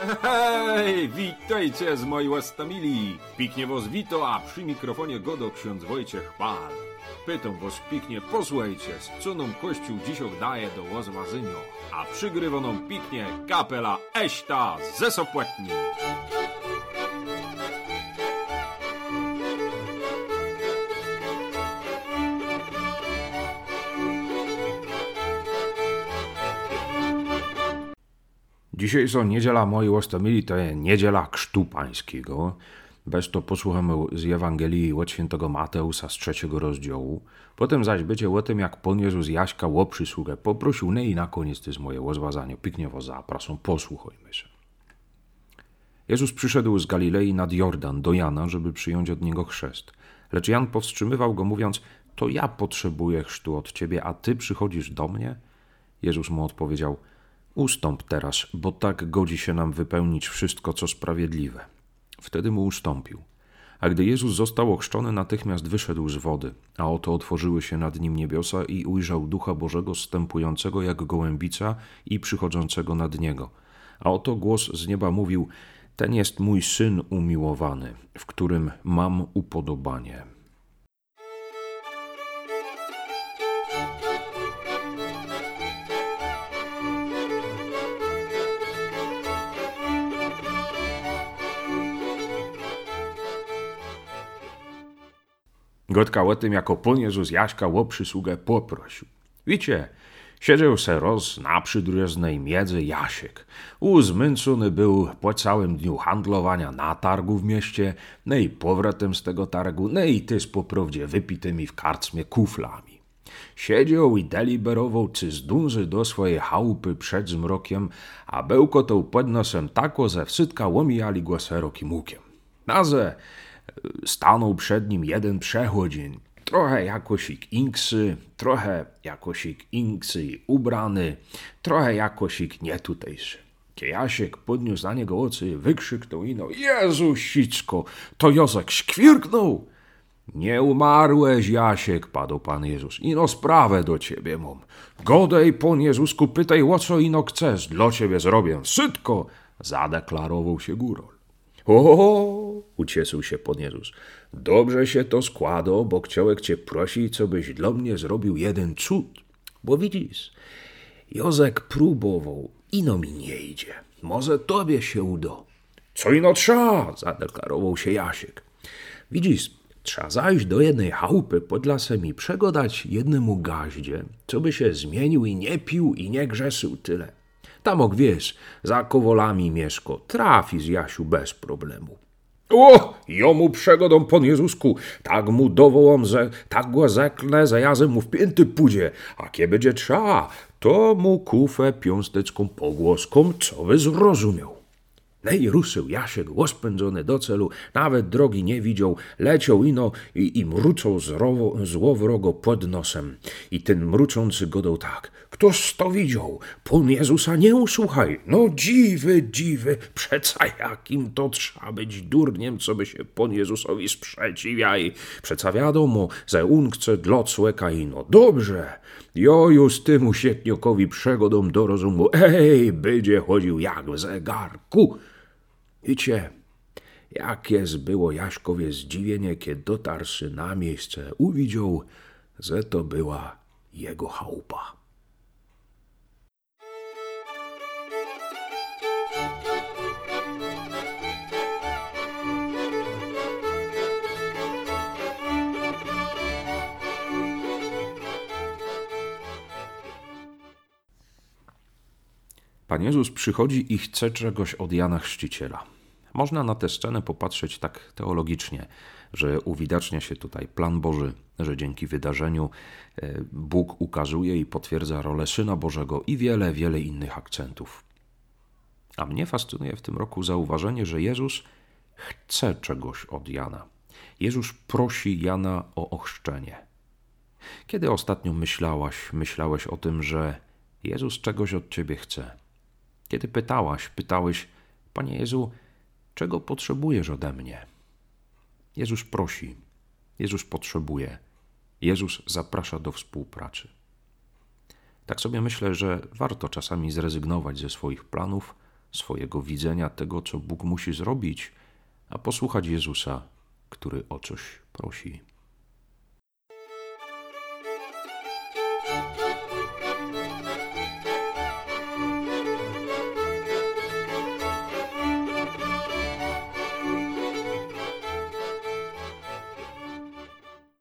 Hej, witajcie z mojej łastamili. Piknie was wito, a przy mikrofonie godo ksiądz Wojciech Pal. Pytam was piknie, posłuchajcie, z co nam Kościół dzisiaj daje do łazwazynio, a przygrywa nam piknie kapela Eśta ze Sopłetni. Dzisiejsza niedziela mojej łastamili to jest niedziela Chrztu Pańskiego. Bez to posłuchamy z Ewangelii od świętego Mateusa z 3 rozdziału. Potem zaś będzie o tym, jak Pan Jezus Jaśka o przysługę poprosił, i na koniec to jest moje łazwazanie. Piknie was zapraszam, posłuchajmy się. Jezus przyszedł z Galilei nad Jordan do Jana, żeby przyjąć od niego chrzest. Lecz Jan powstrzymywał go, mówiąc: to ja potrzebuję chrztu od ciebie, a ty przychodzisz do mnie? Jezus mu odpowiedział: ustąp teraz, bo tak godzi się nam wypełnić wszystko, co sprawiedliwe. Wtedy mu ustąpił. A gdy Jezus został ochrzczony, natychmiast wyszedł z wody, a oto otworzyły się nad nim niebiosa i ujrzał Ducha Bożego zstępującego jak gołębica i przychodzącego nad niego. A oto głos z nieba mówił: ten jest mój Syn umiłowany, w którym mam upodobanie. Gotka o tym, jako Pan Jezus Jaśka o przysługę poprosił. Wiecie, siedział se roz na przydrożnej miedzy Jasiek. Uzmęczony był po całym dniu handlowania na targu w mieście, i powrotem z tego targu, i też poprawdzie wypitymi w karczmie kuflami. Siedział i deliberował, czy zdąży do swojej chałupy przed zmrokiem, a bełkotał pod nosem tako, że wsytka łomijali go szerokim łukiem. Naze stanął przed nim jeden przechodzień, trochę jakosik inksy ubrany, trochę jakosik nietutejszy. Jasiek podniósł na niego oczy i wykrzyknął ino: Jezusicko, to Józek świrknął. Nie umarłeś, Jasiek, padł Pan Jezus, ino sprawę do ciebie mam. Godej, Pan Jezusku, pytaj, o co ino chcesz, dla ciebie zrobię wszystko, zadeklarował się górol. O, ucieszył się Pan Jezus. Dobrze się to składa, bo chciałek cię prosi, co byś dla mnie zrobił jeden cud. Bo widzisz, Józek próbował, ino mi nie idzie. Może tobie się uda. Co ino trza, zadeklarował się Jasiek. Widzisz, trzeba zajść do jednej chałupy pod lasem i przegodać jednemu gaździe, co by się zmienił i nie pił i nie grzeszył tyle. Tamok, wiesz, za kowolami mieszko, trafi z Jasiu bez problemu. O, jomu przegodą, Pan Jezusku, tak mu dowołam, że tak go zeklę, że jazem mu w pięty pójdzie, a kie będzie trza, to mu kufę piąsteczką pogłoską, co by zrozumiał. I ruszył Jasiek, ospędzony do celu, nawet drogi nie widział, leciał ino i mruczał złowrogo pod nosem. I ten mruczący godał tak: ktoż to widział? Pan Jezusa nie usłuchaj. No dziwy, przeca jakim to trzeba być durniem, co by się Pan Jezusowi sprzeciwiaj. Przeca wiadomo, że on chce dla człeka ino. Dobrze, joju z tym usietniokowi przegodą do rozumu. Będzie chodził jak w zegarku. Wiecie, jakie było Jaśkowie zdziwienie, kiedy dotarszy na miejsce, uwidział, że to była jego chałupa. Pan Jezus przychodzi i chce czegoś od Jana Chrzciciela. Można na tę scenę popatrzeć tak teologicznie, że uwidacznia się tutaj plan Boży, że dzięki wydarzeniu Bóg ukazuje i potwierdza rolę Syna Bożego i wiele innych akcentów. A mnie fascynuje w tym roku zauważenie, że Jezus chce czegoś od Jana. Jezus prosi Jana o ochrzczenie. Kiedy ostatnio myślałeś o tym, że Jezus czegoś od ciebie chce? Kiedy pytałeś: Panie Jezu, czego potrzebujesz ode mnie? Jezus prosi, Jezus potrzebuje, Jezus zaprasza do współpracy. Tak sobie myślę, że warto czasami zrezygnować ze swoich planów, swojego widzenia tego, co Bóg musi zrobić, a posłuchać Jezusa, który o coś prosi.